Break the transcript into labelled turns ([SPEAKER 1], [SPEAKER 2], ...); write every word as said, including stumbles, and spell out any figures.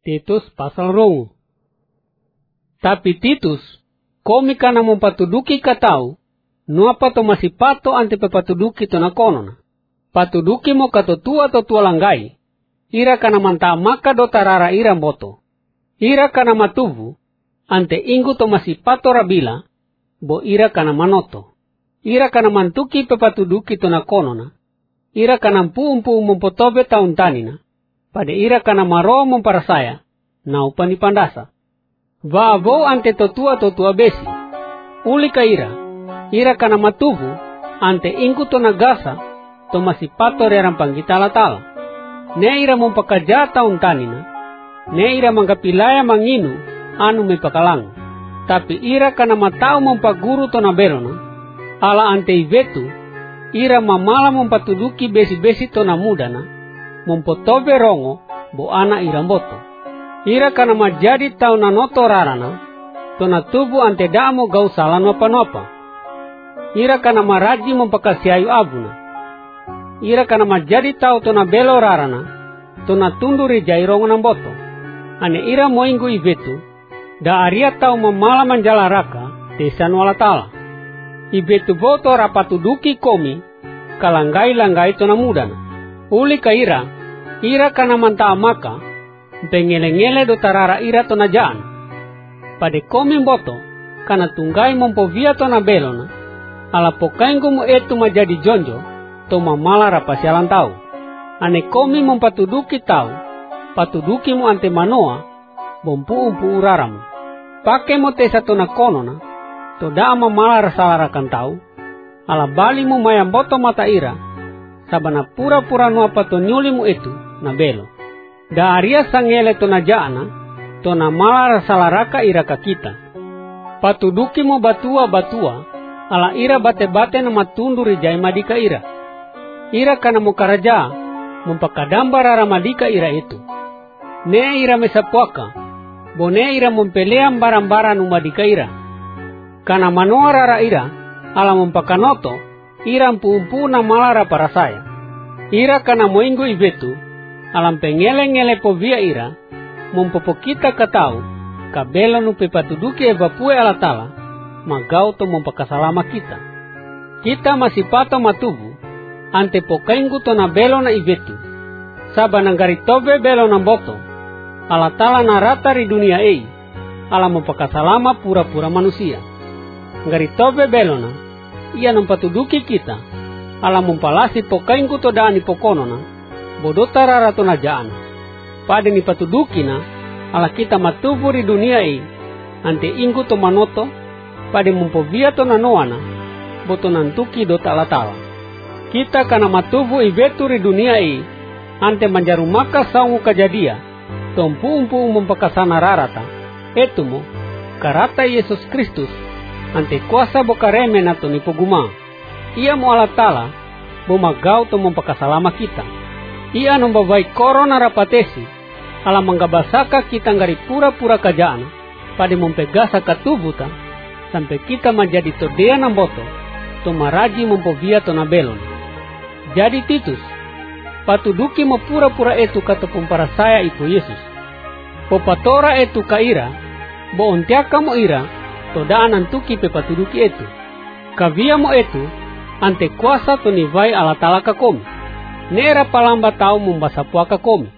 [SPEAKER 1] Titus pasal rongo. Tapi Titus, komi kana mempatuduki katau, nuapa to masih pato ante pepatuduki to na konona. Patuduki mo katotua to tua langgai, ira kana manta maka do tarara ira boto. Ira kana matuvu, ante inggu to masih pato rabila, bo ira kana manoto. Ira kana mantuki pepatuduki to na konona, ira kana mpu-mpu mempotobe taun tanina, pada ira kana maro memparasaya, na upani pandasa. Vavo ante totua totua besi, uli ka ira, ira kana matuvu, ante ingku to nagasa, to masih pato reran panggita latala. Ne ira mempakaja taun tanina, ne ira manggapilaya manginu, anu mepakalang. Tapi ira kana matau mempaguru to nabelona, ala ante ivetu, ira mamala mempatuduki besi-besi to namudana, mempotobe rongo, bo ana ira boto. Ira kana majadi tau nanoto rarana, to na tubu ante damo gau salah nopa-nopa. Ira kana maraji mempakasiayu abuna. Ira kana majadi tau to na belo rarana, to na tunduri jairongo na boto. Ane ira moinggu ibetu, da aria tau mamala manjala raka, desan walatala. Ibetu boto rapatuduki komi, kalanggai-langgai to na mudana. Uli ka ira, ira kana manta amaka, pengele-ngele do tarara ira to na jaan. Pade komi boto, kana tunggai mompovia to na belona, ala pokainggu mo etu majadi jonjo, to mamala rapasyalan tau. Ane komi mempatuduki tau, patuduki mo ante manoa, bompu-umpu uraramu. Pake mo tesa to na konona, to da mamala rasalarakan tau, ala bali mo mayam boto mata ira, sabana pura-pura nuapa to nyuli mo etu na belo. Da aria sangele to na jaana, to na mala rasalaraka ira ka kita. Patuduki mo batua-batua, ala ira bate-bate na matunduri jai madika ira. Ira kana mo karaja, mempakadamba rara madika ira itu. Ne ira mesapuaka, bo ne ira mempeleam barang-barang umadika ira. Kana manoa rara ira, ala mempakanoto, ira mpu-mpu na malara parasaya. Ira kana moinggu ibetu, alam pengele-ngele povia ira, mempopokita katau, kabelo nu pepatuduki evapue alatala, magau to mempakasalama kita. Kita masih pato matubu, ante pokainggu to na belo na ibetu, sabananggari tobe belo na boto, alatala na rata ri dunia ei, ala mempakasalama pura-pura manusia. Ngari tobe belo na, ia nempatuduki kita, ala mempalasi pokainggu to daani pokonona, bodota rara to na jaana. Pada ni patudukina, ala kita matubu ri dunia ei, ante inggu to manoto, pada mempovia to na noana, boto nantuki dota alatala. Kita kana matubu ibetu ri dunia ei, ante manjarumaka saungu kajadia, tompu-umpu mempakasana rarata, etumo, karata Yesus Kristus, ante kuasa bokareme na to ni poguma. Ia mo alatala, bomagau to mempakasalama kita. Ia nombabai korona rapatesi, ala manggabasaka kita ngari pura-pura kajaana, pada mempegasa katubuta, sampai kita menjadi todea namboto, to maraji mempovia to nabelon. Jadi Titus, patuduki mo pura-pura etu kata pumparasaya ipo Yesus. Popatora etu ka ira, bo ontiaka mo ira, to daan antuki pe patuduki etu. Kavia mo etu, ante kuasa to nivai alatala ka komi. Nera palamba tau membasapuaka komi.